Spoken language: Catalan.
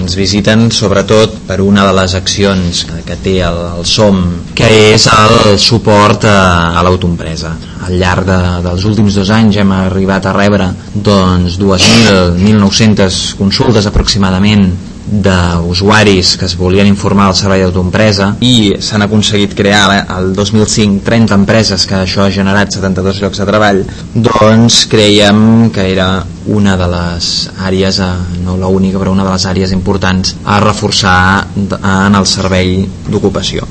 ens visiten sobretot per una de les accions que té el SOM, que és el suport a l'autoempresa. Al llarg dels últims 2 anys hem arribat a rebre 1.900 consultes aproximadament d'usuaris que es volien informar del servei d'autoempresa, i s'han aconseguit crear el 2005 30 empreses, que això ha generat 72 llocs de treball. Doncs creiem que era una de les àrees, no l'única, però una de les àrees importants a reforçar en el servei d'ocupació.